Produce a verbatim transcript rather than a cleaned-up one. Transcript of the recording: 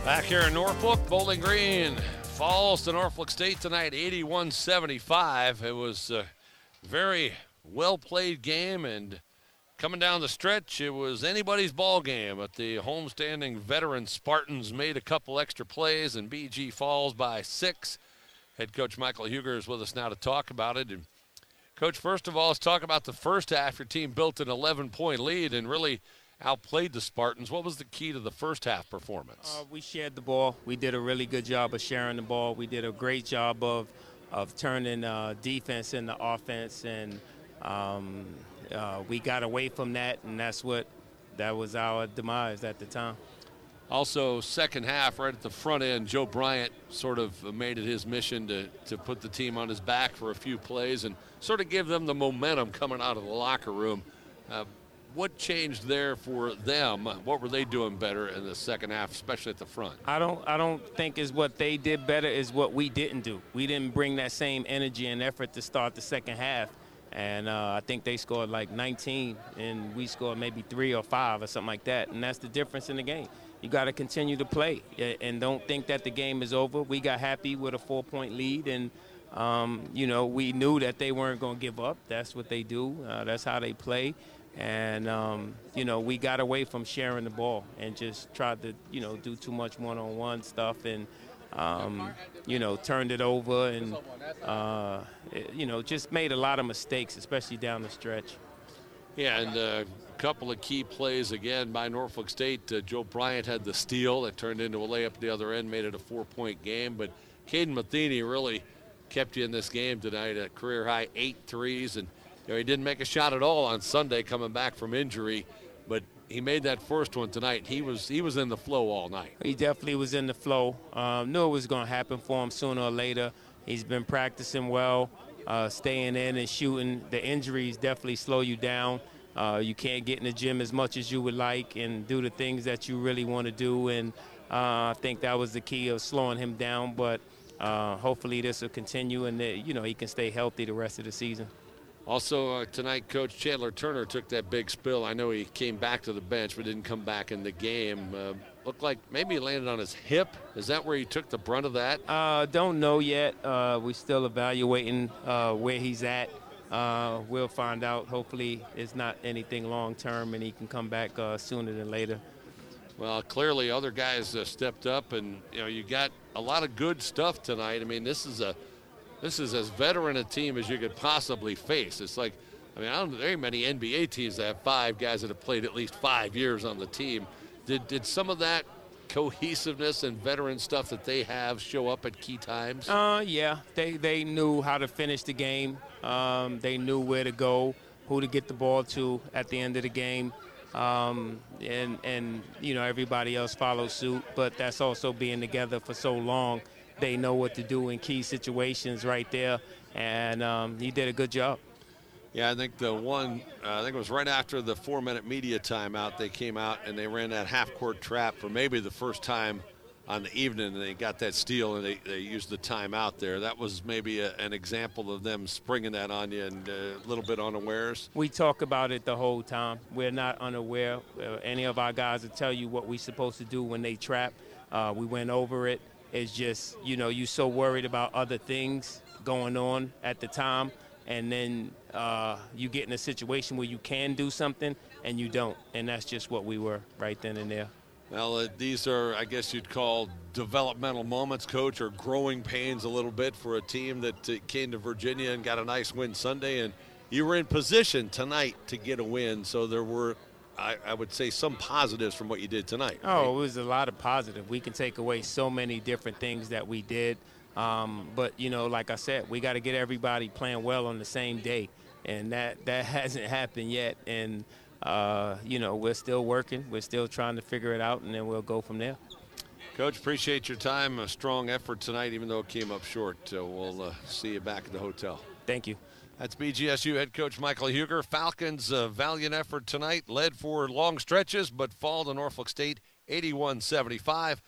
Back here in Norfolk, Bowling Green falls to Norfolk State tonight, eighty-one seventy-five. It was a very well-played game, and coming down the stretch, it was anybody's ball game. But the homestanding veteran Spartans made a couple extra plays, and B G falls by six. Head coach Michael Huger is with us now to talk about it. And Coach, first of all, let's talk about the first half. Your team built an eleven-point lead and really outplayed the Spartans. What was the key to the first half performance? Uh, we shared the ball. We did a really good job of sharing the ball. We did a great job of of turning uh, defense into offense, and um, uh, we got away from that, and that's what that was our demise at the time. Also, second half, right at the front end, Joe Bryant sort of made it his mission to, to put the team on his back for a few plays and sort of give them the momentum coming out of the locker room. Uh, What changed there for them? What were they doing better in the second half, especially at the front? I don't I don't think is what they did better is what we didn't do. We didn't bring that same energy and effort to start the second half. And uh, I think they scored like nineteen, and we scored maybe three or five or something like that. And that's the difference in the game. You got to continue to play and don't think that the game is over. We got happy with a four-point lead, and, um, you know, we knew that they weren't going to give up. That's what they do. Uh, that's how they play. And, um, you know, we got away from sharing the ball and just tried to, you know, do too much one-on-one stuff and, um, you know, turned it over and, uh, it, you know, just made a lot of mistakes, especially down the stretch. Yeah, and a couple of key plays again by Norfolk State. Uh, Joe Bryant had the steal that turned into a layup at the other end, made it a four-point game. But Caden Matheny really kept you in this game tonight, a career-high eight threes. And you know, he didn't make a shot at all on Sunday coming back from injury, but he made that first one tonight. He was he was in the flow all night. He definitely was in the flow. Um, knew it was going to happen for him sooner or later. He's been practicing well, uh, staying in and shooting. The injuries definitely slow you down. Uh, you can't get in the gym as much as you would like and do the things that you really want to do, and uh, I think that was the key of slowing him down. But uh, hopefully this will continue, and that, you know, he can stay healthy the rest of the season. Also uh, tonight, Coach Chandler Turner took that big spill. I know he came back to the bench but didn't come back in the game. Uh, looked like maybe he landed on his hip. Is that where he took the brunt of that? Uh, don't know yet. Uh, we're still evaluating uh, where he's at. Uh, we'll find out. Hopefully it's not anything long-term and he can come back uh, sooner than later. Well, clearly other guys uh, stepped up, and you know you got a lot of good stuff tonight. I mean, this is a This is as veteran a team as you could possibly face. It's like, I mean, I don't know very many N B A teams that have five guys that have played at least five years on the team. Did did some of that cohesiveness and veteran stuff that they have show up at key times? Uh, yeah, they they knew how to finish the game. Um, they knew where to go, who to get the ball to at the end of the game. Um, and, and, you know, everybody else follows suit. But that's also being together for so long. They know what to do in key situations right there, and um, he did a good job. Yeah, I think the one, uh, I think it was right after the four-minute media timeout, they came out and they ran that half-court trap for maybe the first time on the evening, and they got that steal and they, they used the timeout there. That was maybe a, an example of them springing that on you and uh, a little bit unawares. We talk about it the whole time. We're not unaware. Uh, any of our guys will tell you what we're supposed to do when they trap. Uh, we went over it. It's just, you know, you're so worried about other things going on at the time, and then uh, you get in a situation where you can do something and you don't, and that's just what we were right then and there. Well, uh, these are, I guess you'd call developmental moments, Coach, or growing pains a little bit for a team that uh, came to Virginia and got a nice win Sunday, and you were in position tonight to get a win, so there were I, I would say some positives from what you did tonight. Right? Oh, it was a lot of positive. We can take away so many different things that we did. Um, but, you know, like I said, we got to get everybody playing well on the same day. And that, that hasn't happened yet. And, uh, you know, we're still working. We're still trying to figure it out, and then we'll go from there. Coach, appreciate your time. A strong effort tonight, even though it came up short. Uh, we'll uh, see you back at the hotel. Thank you. That's B G S U head coach Michael Huger. Falcons' uh, valiant effort tonight, led for long stretches, but fall to Norfolk State eighty-one seventy-five.